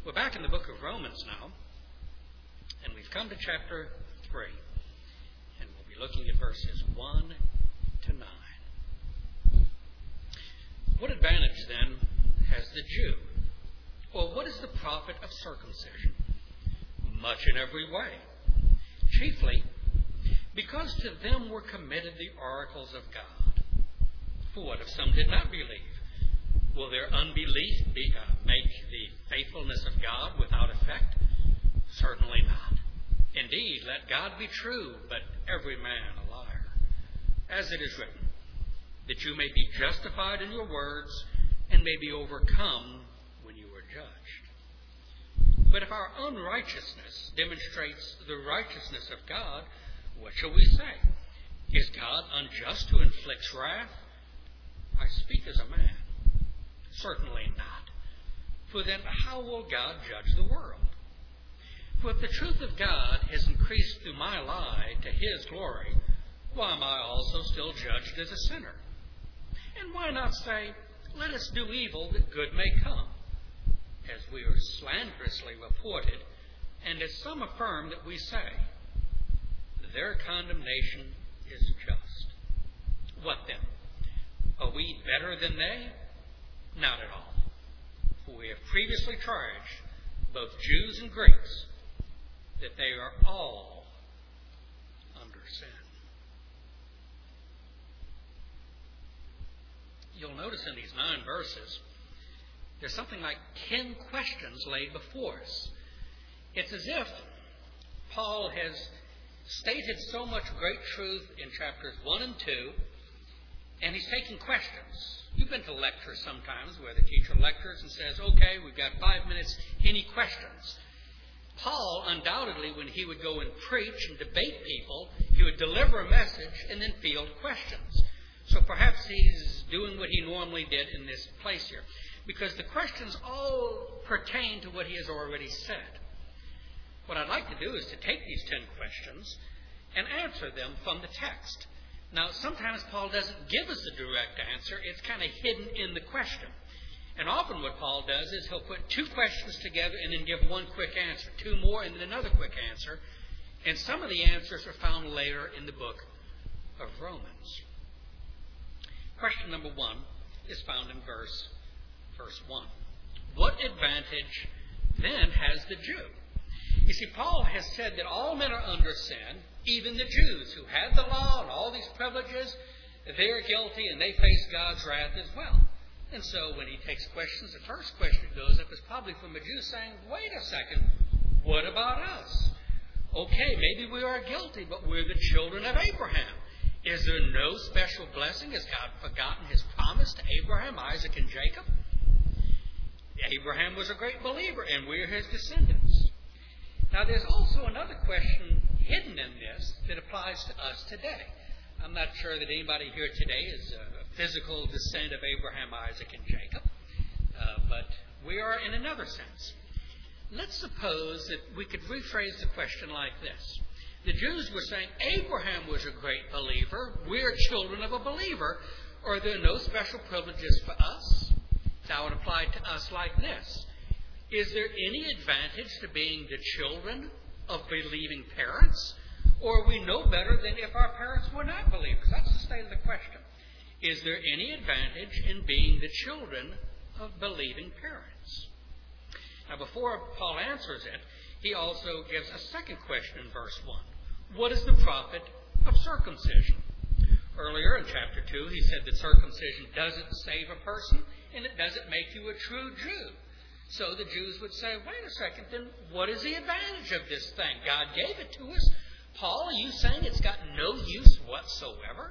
We're back in the book of Romans now, and we've come to chapter 3, and we'll be looking at verses 1 to 9. What advantage, then, has the Jew? Or what is the profit of circumcision? Much in every way. Chiefly, because to them were committed the oracles of God. For what if some did not believe? Will their unbelief make the faithfulness of God without effect? Certainly not. Indeed, let God be true, but every man a liar. As it is written, that you may be justified in your words and may be overcome when you are judged. But if our unrighteousness demonstrates the righteousness of God, what shall we say? Is God unjust who inflicts wrath? I speak as a man. Certainly not. For then how will God judge the world? For if the truth of God has increased through my lie to His glory, why am I also still judged as a sinner? And why not say, let us do evil that good may come, as we are slanderously reported, and as some affirm that we say, their condemnation is just. What then? Are we better than they? Not at all. For we have previously charged both Jews and Greeks that they are all under sin. You'll notice in these 9 verses, there's something like 10 questions laid before us. It's as if Paul has stated so much great truth in chapters 1 and 2, and he's taking questions. You've been to lectures sometimes where the teacher lectures and says, okay, we've got 5 minutes, any questions? Paul, undoubtedly, when he would go and preach and debate people, he would deliver a message and then field questions. So perhaps he's doing what he normally did in this place here, because the questions all pertain to what he has already said. What I'd like to do is to take these 10 questions and answer them from the text. Now, sometimes Paul doesn't give us a direct answer. It's kind of hidden in the question. And often what Paul does is he'll put 2 questions together and then give 1 quick answer, 2 more and then another quick answer. And some of the answers are found later in the book of Romans. Question number 1 is found in verse 1. What advantage then has the Jew? You see, Paul has said that all men are under sin, even the Jews who had the law and all these privileges. They're guilty and they face God's wrath as well. And so when he takes questions, the first question that goes up is probably from a Jew saying, wait a second, what about us? Okay, maybe we are guilty, but we're the children of Abraham. Is there no special blessing? Has God forgotten His promise to Abraham, Isaac, and Jacob? Abraham was a great believer, and we're his descendants. Now, there's also another question hidden in this that applies to us today. I'm not sure that anybody here today is a physical descendant of Abraham, Isaac, and Jacob, but we are in another sense. Let's suppose that we could rephrase the question like this. The Jews were saying, Abraham was a great believer. We're children of a believer. Are there no special privileges for us? That would apply to us like this. Is there any advantage to being the children of believing parents? Or are we no better than if our parents were not believers? That's the state of the question. Is there any advantage in being the children of believing parents? Now, before Paul answers it, he also gives a second question in verse 1. What is the profit of circumcision? Earlier in chapter 2, he said that circumcision doesn't save a person and it doesn't make you a true Jew. So the Jews would say, wait a second, then what is the advantage of this thing? God gave it to us. Paul, are you saying it's got no use whatsoever?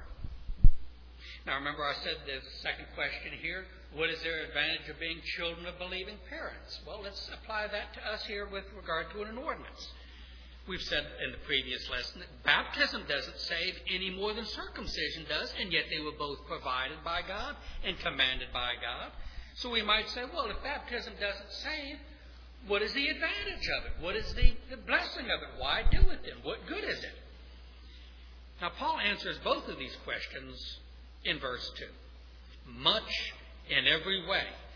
Now remember I said there's a second question here. What is their advantage of being children of believing parents? Well, let's apply that to us here with regard to an ordinance. We've said in the previous lesson that baptism doesn't save any more than circumcision does, and yet they were both provided by God and commanded by God. So we might say, well, if baptism doesn't save, what is the advantage of it? What is the blessing of it? Why do it then? What good is it? Now, Paul answers both of these questions in verse 2. Much in every way.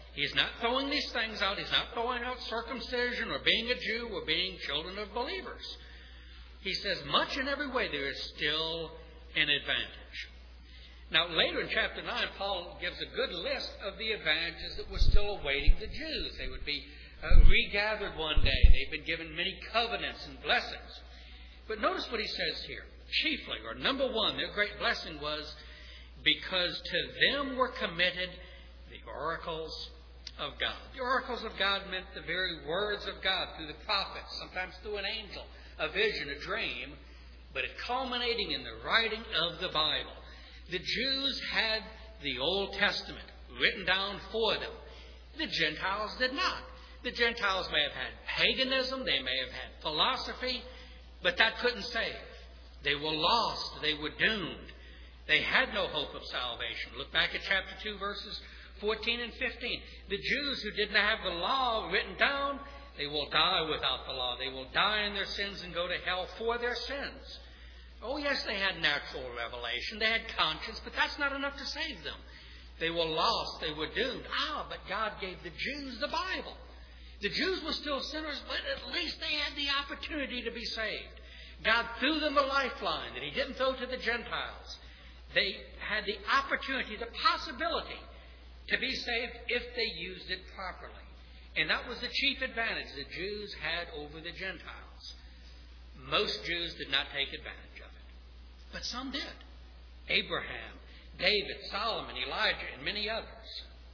He's not throwing these things out. He's not throwing out circumcision or being a Jew or being children of believers. He says, much in every way there is still an advantage. Now, later in chapter 9, Paul gives a good list of the advantages that were still awaiting the Jews. They would be regathered one day. They've been given many covenants and blessings. But notice what he says here. Chiefly, or number one, their great blessing was because to them were committed the oracles of God. The oracles of God meant the very words of God through the prophets, sometimes through an angel, a vision, a dream, but it culminating in the writing of the Bible. The Jews had the Old Testament written down for them. The Gentiles did not. The Gentiles may have had paganism, they may have had philosophy, but that couldn't save. They were lost. They were doomed. They had no hope of salvation. Look back at chapter 2, verses 14 and 15. The Jews who didn't have the law written down, they will die without the law. They will die in their sins and go to hell for their sins. Oh, yes, they had natural revelation. They had conscience, but that's not enough to save them. They were lost. They were doomed. But God gave the Jews the Bible. The Jews were still sinners, but at least they had the opportunity to be saved. God threw them a lifeline that He didn't throw to the Gentiles. They had the opportunity, the possibility to be saved if they used it properly. And that was the chief advantage the Jews had over the Gentiles. Most Jews did not take advantage of it, but some did. Abraham, David, Solomon, Elijah, and many others.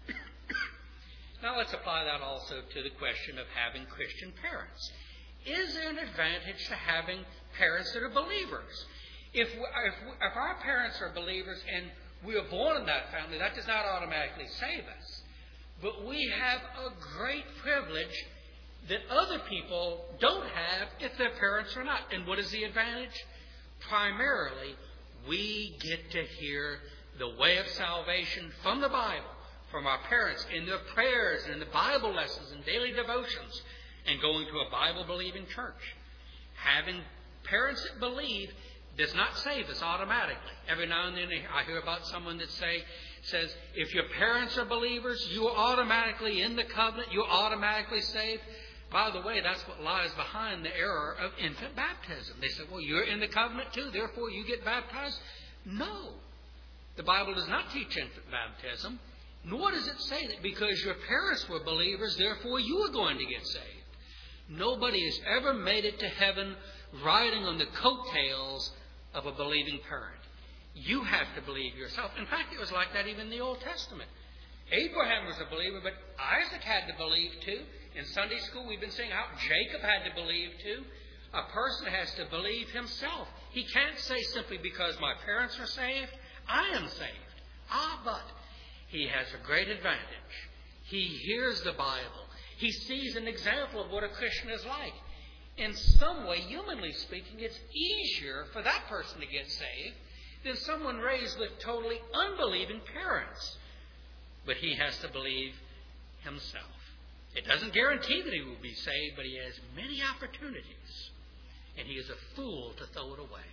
Now let's apply that also to the question of having Christian parents. Is there an advantage to having parents that are believers? If our parents are believers and we are born in that family, that does not automatically save us. But we have a great privilege that other people don't have if their parents are not. And what is the advantage? Primarily, we get to hear the way of salvation from the Bible, from our parents, in their prayers and in the Bible lessons and daily devotions, and going to a Bible-believing church. Having parents that believe does not save us automatically. Every now and then I hear about someone that says, if your parents are believers, you are automatically in the covenant, you're automatically saved. By the way, that's what lies behind the error of infant baptism. They say, well, you're in the covenant too, therefore you get baptized. No. The Bible does not teach infant baptism, nor does it say that because your parents were believers, therefore you are going to get saved. Nobody has ever made it to heaven riding on the coattails of a believing parent. You have to believe yourself. In fact, it was like that even in the Old Testament. Abraham was a believer, but Isaac had to believe too. In Sunday school, we've been saying how Jacob had to believe too. A person has to believe himself. He can't say simply because my parents are saved, I am saved. But he has a great advantage. He hears the Bible. He sees an example of what a Christian is like. In some way, humanly speaking, it's easier for that person to get saved than someone raised with totally unbelieving parents. But he has to believe himself. It doesn't guarantee that he will be saved, but he has many opportunities. And he is a fool to throw it away.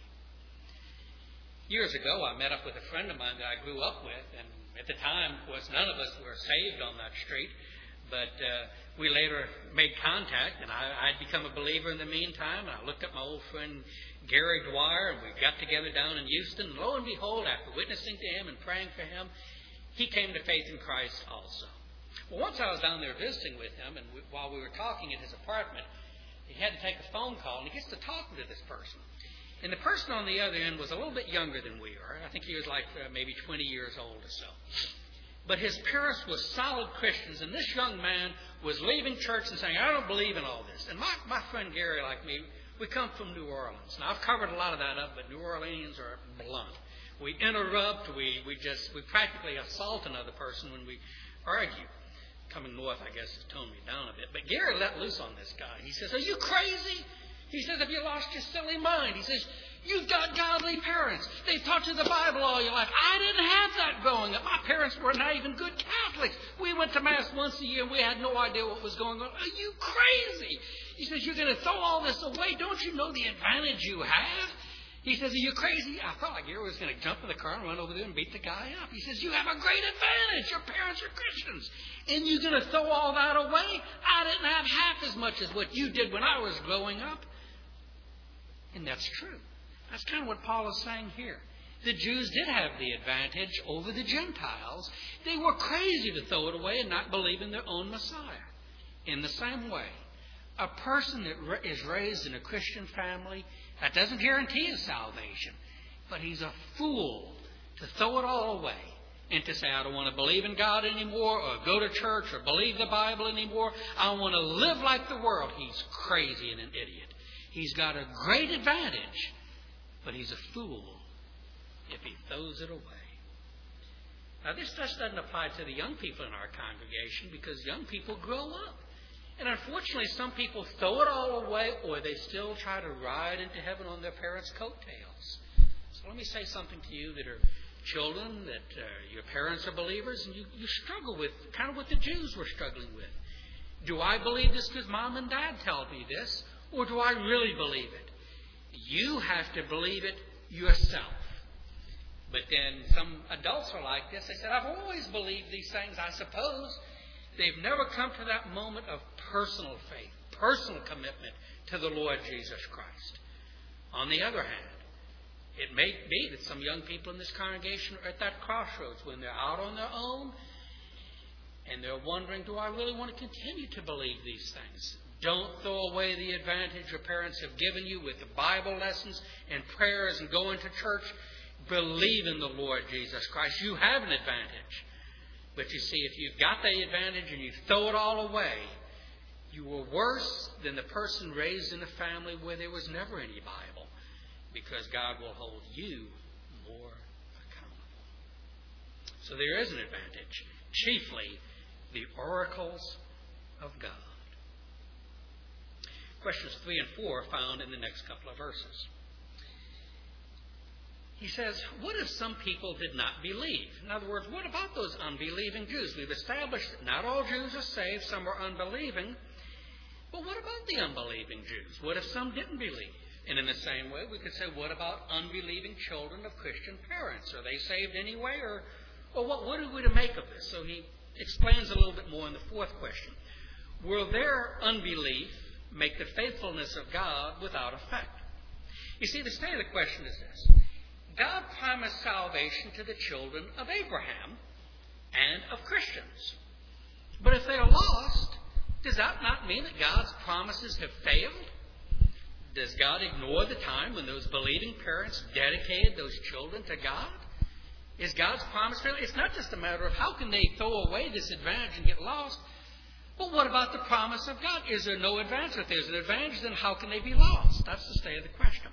Years ago, I met up with a friend of mine that I grew up with. And at the time, of course, none of us were saved on that street. But we later made contact, and I'd become a believer in the meantime. And I looked up my old friend Gary Dwyer, and we got together down in Houston. And lo and behold, after witnessing to him and praying for him, he came to faith in Christ also. Well, once I was down there visiting with him, and while we were talking at his apartment, he had to take a phone call, and he gets to talking to this person. And the person on the other end was a little bit younger than we are. I think he was like maybe 20 years old or so. But his parents were solid Christians, and this young man was leaving church and saying, I don't believe in all this. And my friend Gary, like me, we come from New Orleans. Now, I've covered a lot of that up, but New Orleans are blunt. We interrupt, we practically assault another person when we argue. Coming north, I guess, has toned me down a bit. But Gary let loose on this guy. He says, are you crazy? He says, have you lost your silly mind? He says, you've got godly parents. They've taught you the Bible all your life. I didn't have that growing up. My parents were not even good Catholics. We went to Mass once a year and we had no idea what was going on. Are you crazy? He says, you're going to throw all this away. Don't you know the advantage you have? He says, are you crazy? I felt like you was going to jump in the car and run over there and beat the guy up. He says, you have a great advantage. Your parents are Christians. And you're going to throw all that away? I didn't have half as much as what you did when I was growing up. And that's true. That's kind of what Paul is saying here. The Jews did have the advantage over the Gentiles. They were crazy to throw it away and not believe in their own Messiah. In the same way, a person that is raised in a Christian family, that doesn't guarantee his salvation. But he's a fool to throw it all away and to say, I don't want to believe in God anymore, or go to church, or believe the Bible anymore. I want to live like the world. He's crazy and an idiot. He's got a great advantage, but he's a fool if he throws it away. Now, this just doesn't apply to the young people in our congregation, because young people grow up. And unfortunately, some people throw it all away, or they still try to ride into heaven on their parents' coattails. So let me say something to you that are children, that your parents are believers, and you struggle with kind of what the Jews were struggling with. Do I believe this because Mom and Dad tell me this, or do I really believe it? You have to believe it yourself. But then some adults are like this. They said, I've always believed these things, I suppose. They've never come to that moment of personal faith, personal commitment to the Lord Jesus Christ. On the other hand, it may be that some young people in this congregation are at that crossroads when they're out on their own and they're wondering, do I really want to continue to believe these things? Don't throw away the advantage your parents have given you with the Bible lessons and prayers and going to church. Believe in the Lord Jesus Christ. You have an advantage. But you see, if you've got the advantage and you throw it all away, you were worse than the person raised in a family where there was never any Bible, because God will hold you more accountable. So there is an advantage, chiefly the oracles of God. Questions 3 and 4 are found in the next couple of verses. He says, what if some people did not believe? In other words, what about those unbelieving Jews? We've established that not all Jews are saved, some are unbelieving. But what about the unbelieving Jews? What if some didn't believe? And in the same way, we could say, what about unbelieving children of Christian parents? Are they saved anyway? Or what are we to make of this? So he explains a little bit more in the fourth question. Will their unbelief make the faithfulness of God without effect? You see, the state of the question is this. God promised salvation to the children of Abraham and of Christians. But if they are lost, does that not mean that God's promises have failed? Does God ignore the time when those believing parents dedicated those children to God? Is God's promise failed? It's not just a matter of how can they throw away this advantage and get lost, but what about the promise of God? Is there no advantage? If there's an advantage, then how can they be lost? That's the state of the question.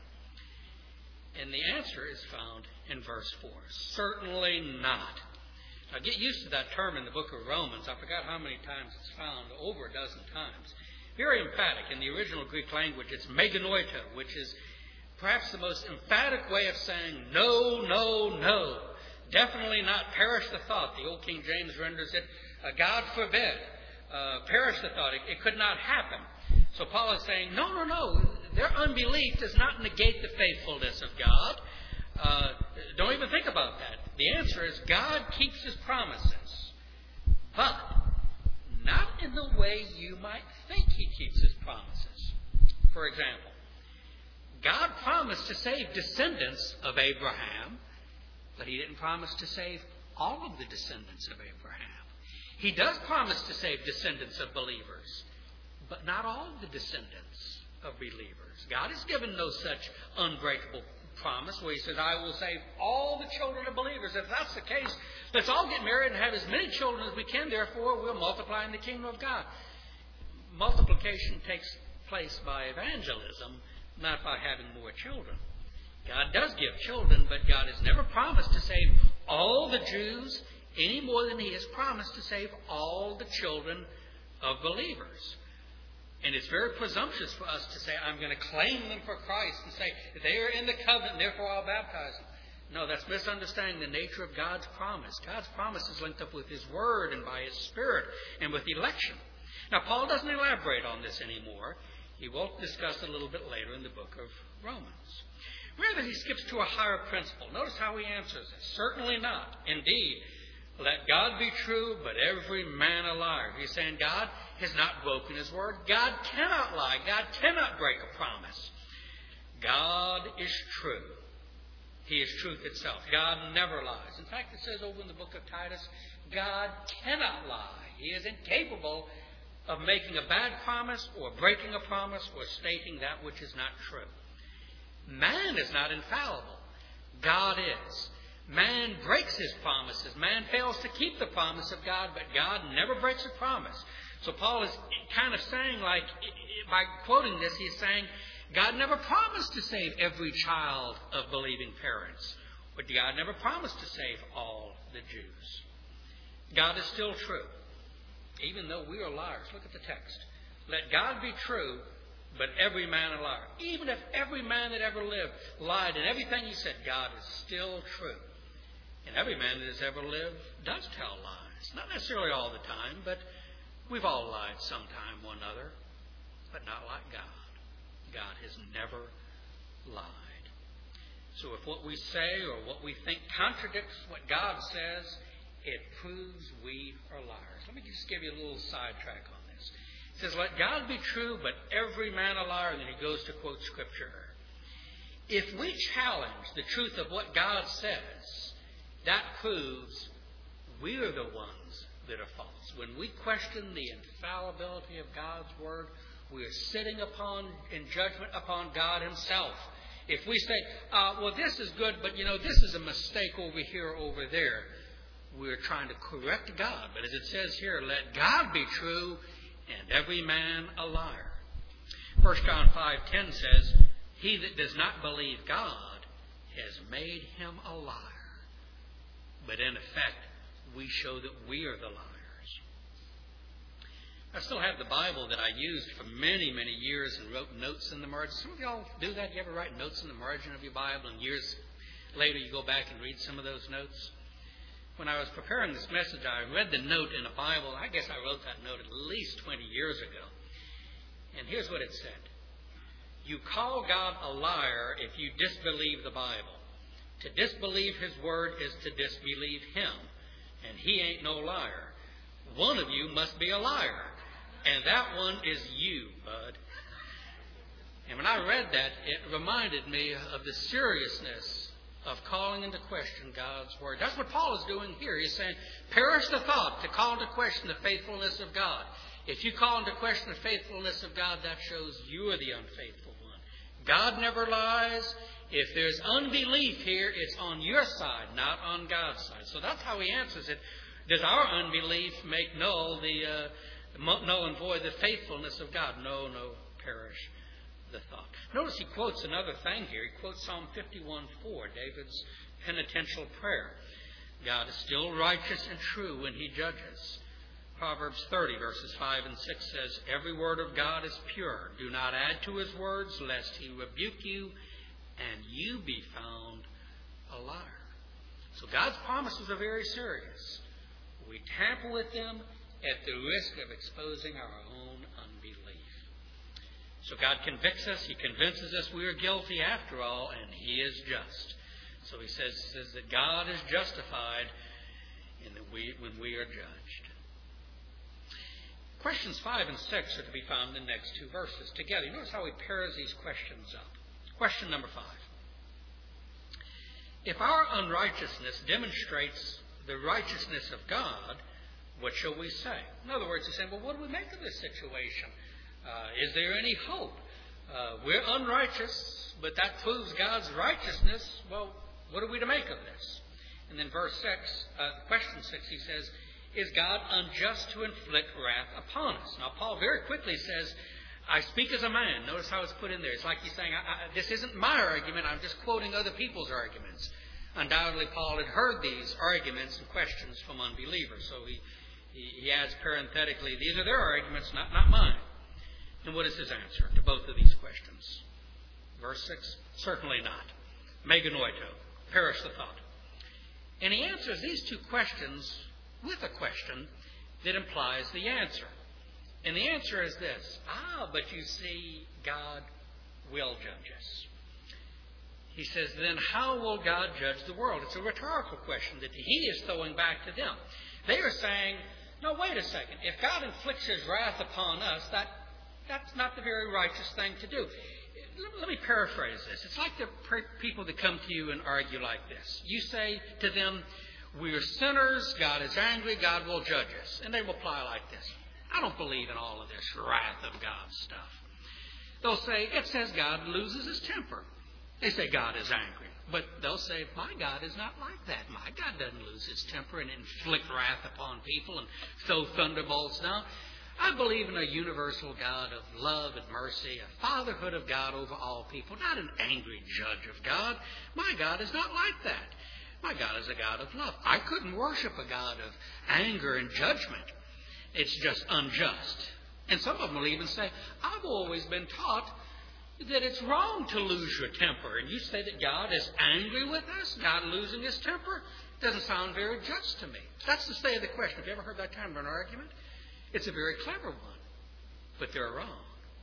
And the answer is found in verse 4. Certainly not. Now get used to that term in the book of Romans. I forgot how many times it's found, over a dozen times. Very emphatic. In the original Greek language, it's meganoito, which is perhaps the most emphatic way of saying no, no, no. Definitely not. Perish the thought. The old King James renders it, God forbid. Perish the thought. It could not happen. So Paul is saying, no. Their unbelief does not negate the faithfulness of God. Don't even think about that. The answer is God keeps His promises. But not in the way you might think He keeps His promises. For example, God promised to save descendants of Abraham, but He didn't promise to save all of the descendants of Abraham. He does promise to save descendants of believers, but not all the descendants of believers. God has given no such unbreakable promise where He says, I will save all the children of believers. If that's the case, let's all get married and have as many children as we can. Therefore, we'll multiply in the kingdom of God. Multiplication takes place by evangelism, not by having more children. God does give children, but God has never promised to save all the Jews any more than He has promised to save all the children of believers. And it's very presumptuous for us to say, I'm going to claim them for Christ and say, they are in the covenant, therefore I'll baptize them. No, that's misunderstanding the nature of God's promise. God's promise is linked up with His Word and by His Spirit and with election. Now, Paul doesn't elaborate on this anymore. He will discuss it a little bit later in the book of Romans. Rather, he skips to a higher principle. Notice how he answers it. Certainly not. Indeed, let God be true, but every man a liar. He's saying God has not broken his word. God cannot lie. God cannot break a promise. God is true. He is truth itself. God never lies. In fact, it says over in the book of Titus, God cannot lie. He is incapable of making a bad promise or breaking a promise or stating that which is not true. Man is not infallible. God is. Man breaks his promises. Man fails to keep the promise of God, but God never breaks a promise. So Paul is kind of saying, like, by quoting this, he's saying, God never promised to save every child of believing parents, but God never promised to save all the Jews. God is still true, even though we are liars. Look at the text. Let God be true, but every man a liar. Even if every man that ever lived lied in everything he said, God is still true. And every man that has ever lived does tell lies. Not necessarily all the time, but we've all lied sometime or another, but not like God. God has never lied. So if what we say or what we think contradicts what God says, it proves we are liars. Let me just give you a little sidetrack on this. It says, let God be true, but every man a liar. And then he goes to quote Scripture. If we challenge the truth of what God says, that proves we are the ones that are false. When we question the infallibility of God's Word, we are sitting in judgment upon God Himself. If we say, well, this is good, but this is a mistake over here, over there, we're trying to correct God. But as it says here, let God be true and every man a liar. 1 John 5:10 says, he that does not believe God has made him a liar. But in effect, we show that we are the liars. I still have the Bible that I used for many, many years and wrote notes in the margin. Some of y'all do that? You ever write notes in the margin of your Bible and years later you go back and read some of those notes? When I was preparing this message, I read the note in a Bible. I guess I wrote that note at least 20 years ago. And here's what it said. You call God a liar if you disbelieve the Bible. To disbelieve His Word is to disbelieve Him. And He ain't no liar. One of you must be a liar. And that one is you, bud. And when I read that, it reminded me of the seriousness of calling into question God's Word. That's what Paul is doing here. He's saying, perish the thought to call into question the faithfulness of God. If you call into question the faithfulness of God, that shows you are the unfaithful one. God never lies. If there's unbelief here, it's on your side, not on God's side. So that's how he answers it. Does our unbelief make null and void the faithfulness of God? No, perish the thought. Notice he quotes another thing here. He quotes Psalm 51:4, David's penitential prayer. God is still righteous and true when He judges. Proverbs 30, verses 5 and 6 says, every word of God is pure. Do not add to His words, lest He rebuke you, and you be found a liar. So God's promises are very serious. We tamper with them at the risk of exposing our own unbelief. So God convicts us. He convinces us we are guilty after all, and He is just. So He says that God is justified when we are judged. Questions 5 and 6 are to be found in the next two verses together. You notice how he pairs these questions up. Question number 5. If our unrighteousness demonstrates the righteousness of God, what shall we say? In other words, he's saying, well, what do we make of this situation? Is there any hope? We're unrighteous, but that proves God's righteousness. Well, what are we to make of this? And then verse 6, question 6, he says, is God unjust to inflict wrath upon us? Now, Paul very quickly says, I speak as a man. Notice how it's put in there. It's like he's saying, this isn't my argument. I'm just quoting other people's arguments. Undoubtedly, Paul had heard these arguments and questions from unbelievers. So he adds parenthetically, these are their arguments, not mine. And what is his answer to both of these questions? Verse 6, certainly not. Meganoito, perish the thought. And he answers these two questions with a question that implies the answer. And the answer is this. But you see, God will judge us. He says, then how will God judge the world? It's a rhetorical question that he is throwing back to them. They are saying, no, wait a second. If God inflicts his wrath upon us, that's not the very righteous thing to do. Let me paraphrase this. It's like the people that come to you and argue like this. You say to them, we're sinners, God is angry, God will judge us. And they reply like this. I don't believe in all of this wrath of God stuff. They'll say, it says God loses his temper. They say God is angry. But they'll say, my God is not like that. My God doesn't lose his temper and inflict wrath upon people and throw thunderbolts down. I believe in a universal God of love and mercy, a fatherhood of God over all people, not an angry judge of God. My God is not like that. My God is a God of love. I couldn't worship a God of anger and judgment. It's just unjust. And some of them will even say, I've always been taught that it's wrong to lose your temper. And you say that God is angry with us, God losing his temper? Doesn't sound very just to me. That's the state of the question. Have you ever heard that kind of an argument? It's a very clever one, but they're wrong.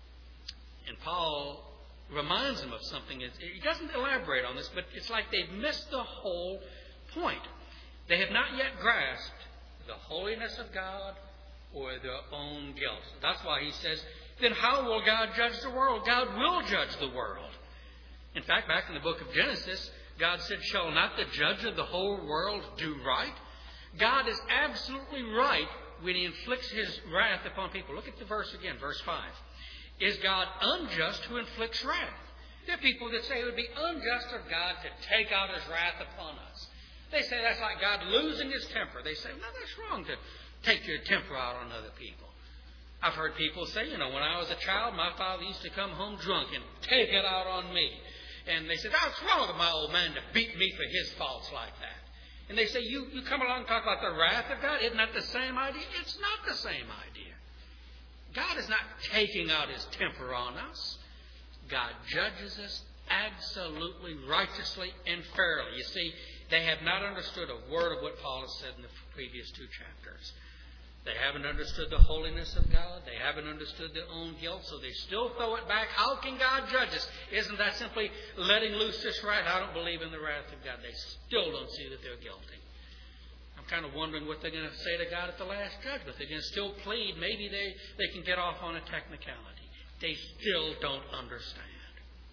And Paul reminds them of something. He doesn't elaborate on this, but it's like they've missed the whole point. They have not yet grasped the holiness of God or their own guilt. That's why he says, then how will God judge the world? God will judge the world. In fact, back in the book of Genesis, God said, shall not the judge of the whole world do right? God is absolutely right when he inflicts his wrath upon people. Look at the verse again, verse 5. Is God unjust who inflicts wrath? There are people that say it would be unjust of God to take out his wrath upon us. They say that's like God losing his temper. They say, no, that's wrong to take your temper out on other people. I've heard people say, when I was a child, my father used to come home drunk and take it out on me. And they said, that's wrong of my old man to beat me for his faults like that. And they say, you come along and talk about the wrath of God? Isn't that the same idea? It's not the same idea. God is not taking out his temper on us. God judges us absolutely righteously and fairly. You see, they have not understood a word of what Paul has said in the previous 2 chapters. They haven't understood the holiness of God. They haven't understood their own guilt, so they still throw it back. How can God judge us? Isn't that simply letting loose this wrath? I don't believe in the wrath of God. They still don't see that they're guilty. I'm kind of wondering what they're going to say to God at the last judgment. They're going to still plead. Maybe they can get off on a technicality. They still don't understand.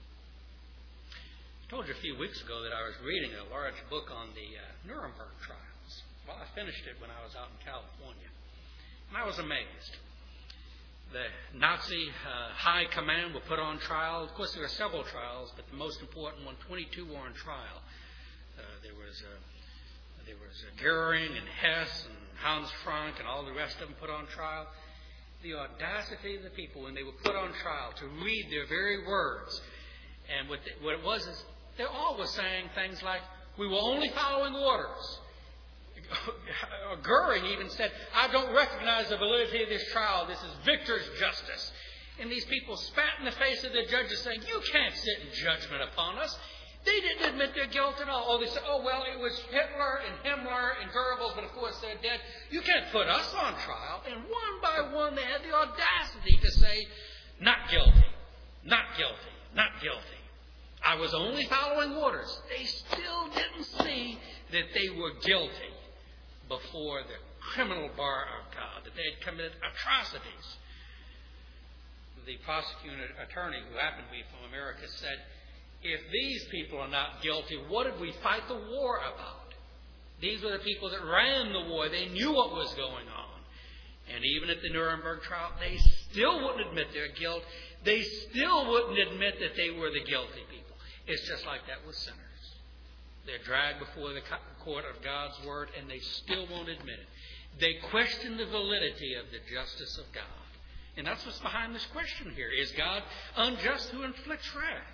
I told you a few weeks ago that I was reading a large book on the Nuremberg trials. Well, I finished it when I was out in California. And I was amazed. The Nazi high command were put on trial. Of course, there were several trials, but the most important one, 22 were on trial. There was Goering and Hess and Hans Frank and all the rest of them put on trial. The audacity of the people when they were put on trial to read their very words. And what it was is they all were saying things like, we were only following orders. Goering even said, I don't recognize the validity of this trial. This is victor's justice. And these people spat in the face of the judges saying, you can't sit in judgment upon us. They didn't admit their guilt at all. Oh, they said, it was Hitler and Himmler and Goebbels, but of course they're dead. You can't put us on trial. And one by one they had the audacity to say, not guilty, not guilty, not guilty. I was only following orders. They still didn't see that they were guilty before the criminal bar of God, that they had committed atrocities. The prosecuting attorney, who happened to be from America, said, if these people are not guilty, what did we fight the war about? These were the people that ran the war. They knew what was going on. And even at the Nuremberg trial, they still wouldn't admit their guilt. They still wouldn't admit that they were the guilty people. It's just like that with sinners. They're dragged before the court of God's word, and they still won't admit it. They question the validity of the justice of God. And that's what's behind this question here. Is God unjust who inflicts wrath?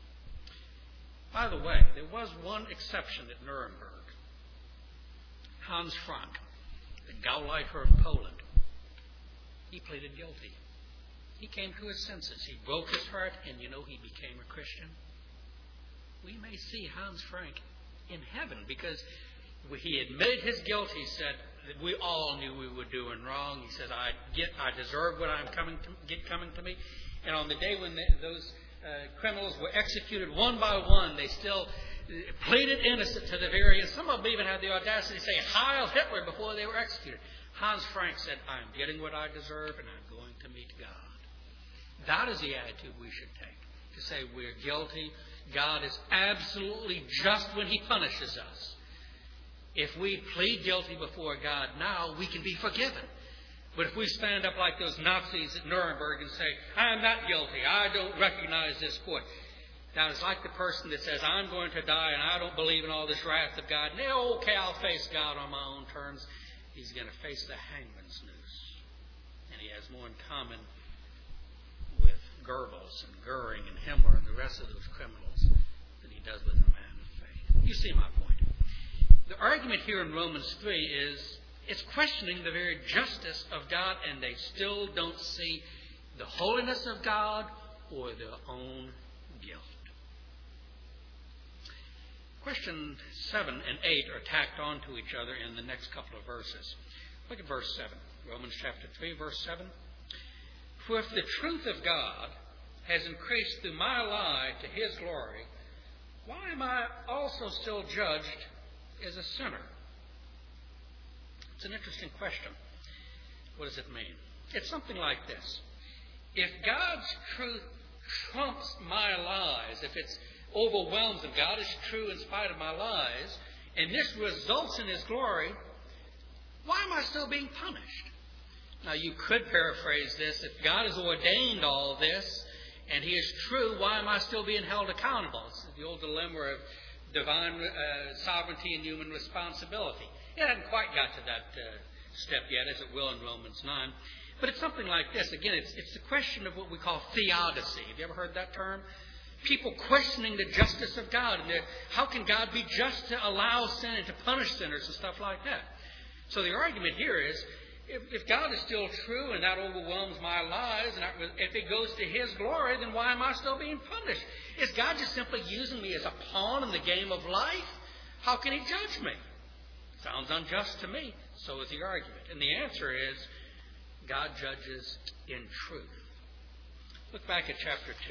By the way, there was one exception at Nuremberg. Hans Frank, the Gauleiter of Poland, he pleaded guilty. He came to his senses. He broke his heart, and he became a Christian. We may see Hans Frank in heaven because he admitted his guilt. He said that we all knew we were doing wrong. He said, I deserve what I'm coming to me. And on the day when those criminals were executed one by one. They still pleaded innocent to the very end. Some of them even had the audacity to say Heil Hitler before they were executed. Hans Frank said, I'm getting what I deserve and I'm going to meet God. That is the attitude we should take. To say we're guilty. God is absolutely just when He punishes us. If we plead guilty before God now, we can be forgiven. But if we stand up like those Nazis at Nuremberg and say, I'm not guilty, I don't recognize this court. Now, it's like the person that says, I'm going to die and I don't believe in all this wrath of God. No, okay, I'll face God on my own terms. He's going to face the hangman's noose. And he has more in common with Goebbels and Goering and Himmler and the rest of those criminals than he does with a man of faith. You see my point. The argument here in Romans 3 is it's questioning the very justice of God, and they still don't see the holiness of God or their own guilt. Question 7 and 8 are tacked onto each other in the next couple of verses. Look at verse 7. Romans chapter 3, verse 7. For if the truth of God has increased through my lie to His glory, why am I also still judged as a sinner? It's an interesting question. What does it mean? It's something like this. If God's truth trumps my lies, if it overwhelms them, God is true in spite of my lies, and this results in His glory, why am I still being punished? Now, you could paraphrase this. If God has ordained all this, and He is true, why am I still being held accountable? It's the old dilemma of divine sovereignty and human responsibility. It hasn't quite got to that step yet, as it will in Romans 9. But it's something like this. Again, it's the question of what we call theodicy. Have you ever heard that term? People questioning the justice of God. And how can God be just to allow sin and to punish sinners and stuff like that? So the argument here is, if God is still true and that overwhelms my lies, and if it goes to His glory, then why am I still being punished? Is God just simply using me as a pawn in the game of life? How can He judge me? Sounds unjust to me. So is the argument. And the answer is, God judges in truth. Look back at chapter 2,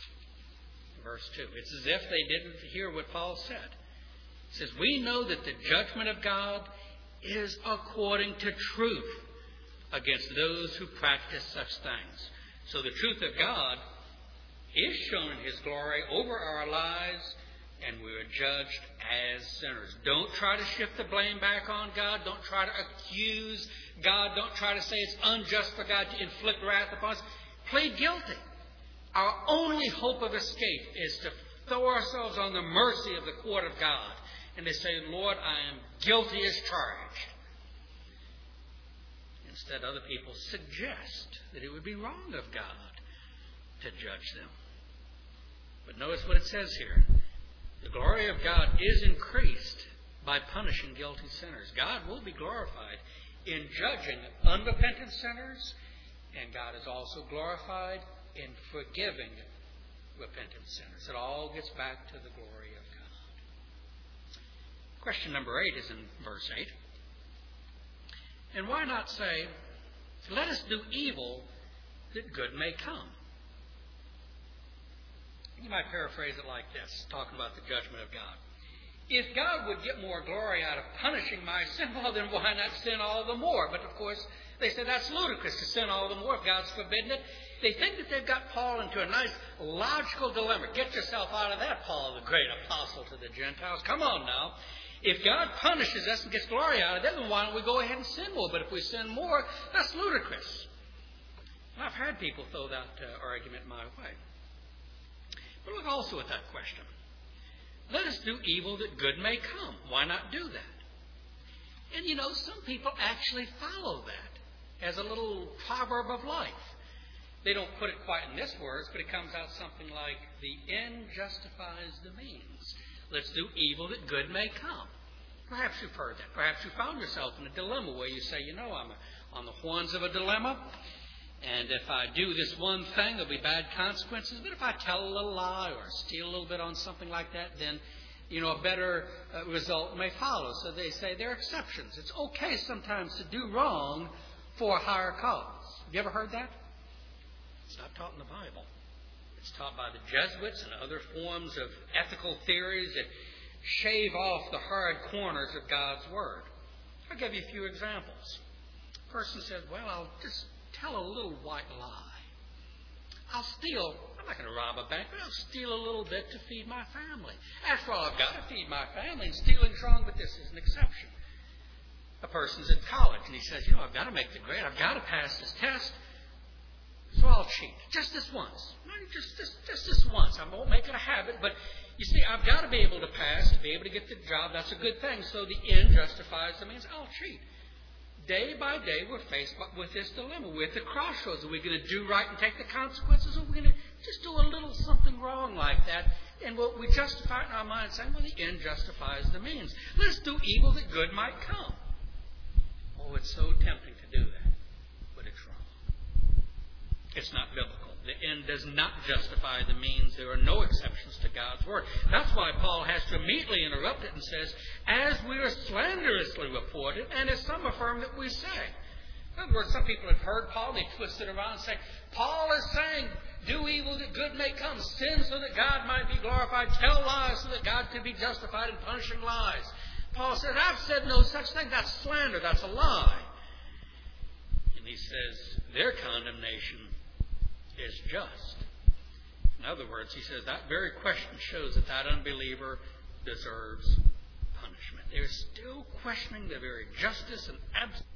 verse 2. It's as if they didn't hear what Paul said. It says, we know that the judgment of God is according to truth against those who practice such things. So the truth of God is shown in His glory over our lives, and we are judged as sinners. Don't try to shift the blame back on God. Don't try to accuse God. Don't try to say it's unjust for God to inflict wrath upon us. Plead guilty. Our only hope of escape is to throw ourselves on the mercy of the court of God. And they say, Lord, I am guilty as charged. Instead, other people suggest that it would be wrong of God to judge them. But notice what it says here. The glory of God is increased by punishing guilty sinners. God will be glorified in judging unrepentant sinners, and God is also glorified in forgiving repentant sinners. It all gets back to the glory of God. Question number 8 is in verse 8. And why not say, let us do evil that good may come? You might paraphrase it like this, talking about the judgment of God. If God would get more glory out of punishing my sin, well, then why not sin all the more? But, of course, they say that's ludicrous to sin all the more if God's forbidden it. They think that they've got Paul into a nice logical dilemma. Get yourself out of that, Paul, the great apostle to the Gentiles. Come on now. If God punishes us and gets glory out of it, then why don't we go ahead and sin more? But if we sin more, that's ludicrous. And I've had people throw that argument my way. But look also at that question. Let us do evil that good may come. Why not do that? And you know, some people actually follow that as a little proverb of life. They don't put it quite in this words, but it comes out something like, the end justifies the means. Let's do evil that good may come. Perhaps you've heard that. Perhaps you found yourself in a dilemma where you say, you know, I'm on the horns of a dilemma, and if I do this one thing, there'll be bad consequences. But if I tell a little lie or steal a little bit on something like that, then, you know, a better result may follow. So they say there are exceptions. It's okay sometimes to do wrong for a higher cause. Have you ever heard that? It's not taught in the Bible. It's taught by the Jesuits and other forms of ethical theories that shave off the hard corners of God's Word. I'll give you a few examples. A person says, well, I'll just tell a little white lie. I'll steal. I'm not going to rob a bank, but I'll steal a little bit to feed my family. After all, I've got to feed my family, and stealing's wrong, but this is an exception. A person's at college, and he says, I've got to make the grade. I've got to pass this test, so I'll cheat. Just this once. Just this once. I won't make it a habit, but you see, I've got to be able to pass to be able to get the job. That's a good thing. So the end justifies the means. I'll cheat. Day by day, we're faced with this dilemma. We're at the crossroads. Are we going to do right and take the consequences, or are we going to just do a little something wrong like that? And we justify it in our mind, saying, well, the end justifies the means. Let's do evil that good might come. Oh, it's so tempting to do that, but it's wrong. It's not biblical. The end does not justify the means. There are no exceptions to God's Word. That's why Paul has to immediately interrupt it and says, as we are slanderously reported, and as some affirm that we say. In other words, some people have heard Paul, they twist it around and say, Paul is saying, do evil that good may come, sin so that God might be glorified, tell lies so that God could be justified in punishing lies. Paul says, I've said no such thing. That's slander. That's a lie. And he says, their condemnation is just. In other words, he says that very question shows that that unbeliever deserves punishment. They're still questioning the very justice and absolute